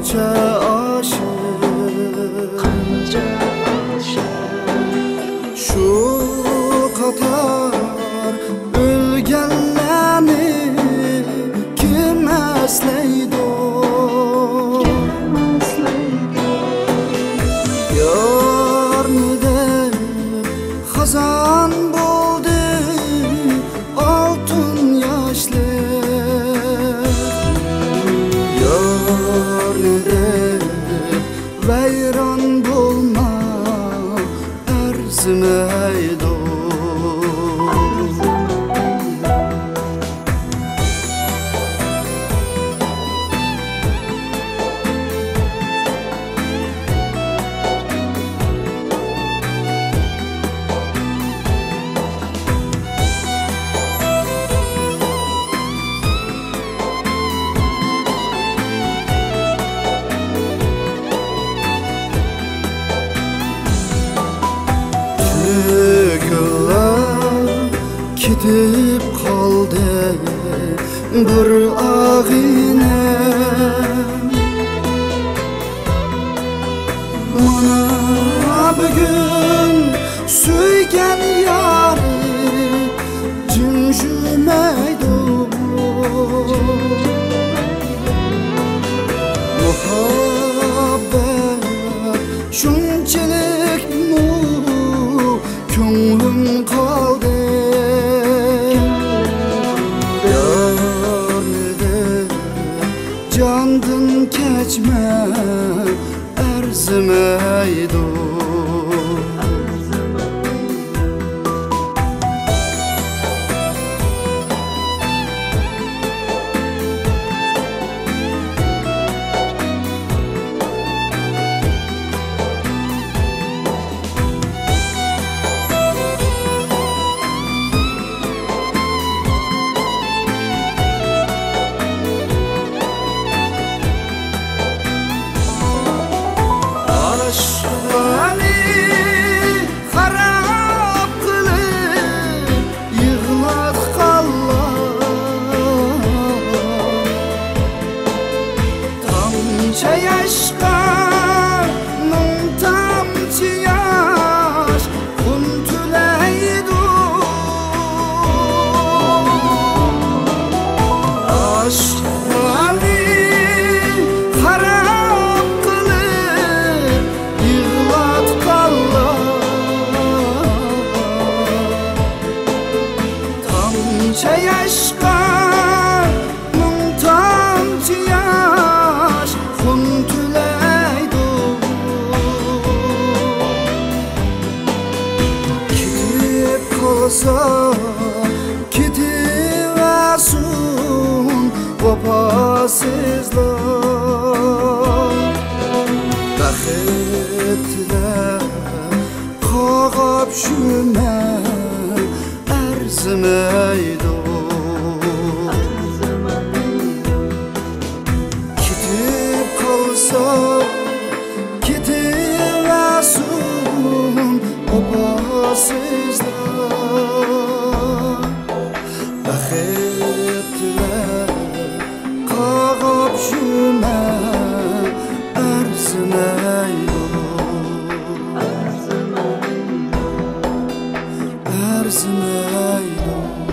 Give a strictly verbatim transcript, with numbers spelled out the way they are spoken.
qancha aşık, qancha aşık. Şu kadar ölgenlerini kim eslaydi? Yarnida xazon bo'ldi oltin yoshlar. Yarnida vayron bo'lma arzimaydi. Ketib qoldi bir og'ina, mana bugun suygan yori jim jurmaydi. Muhabbat shunchalik mu ko'nglim qoldi. Candan kechma arzimaydi. Yaşqa ming tamchi yosh untilaydi. Aşklarni xarob qilib yig'latqanlar, tamcha yoshqa ming tamchi yosh untilaydi. Ketib qolsa ketaversin vafosizlar. Baxtlar qog'ab shuna arzimaydi. Ketaversin vafosizlar. Baxtlar qog'ab shuna arzimaydi. Arzimaydi.